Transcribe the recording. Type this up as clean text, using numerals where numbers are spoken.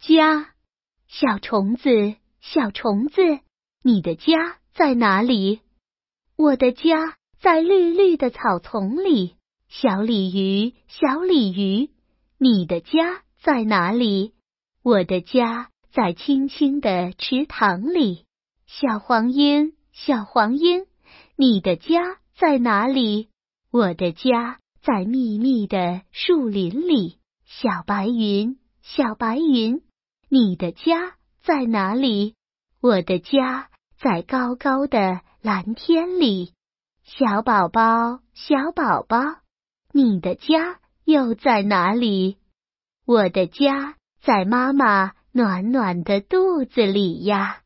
家。小虫子，小虫子，你的家在哪里？我的家在绿绿的草丛里。小鲤鱼，小鲤鱼，你的家在哪里？我的家在清清的池塘里。小黄莺，小黄莺，你的家在哪里？我的家在密密的树林里。小白云，小白云，你的家在哪里？我的家在高高的蓝天里。小宝宝，小宝宝，你的家又在哪里？我的家在妈妈暖暖的肚子里呀。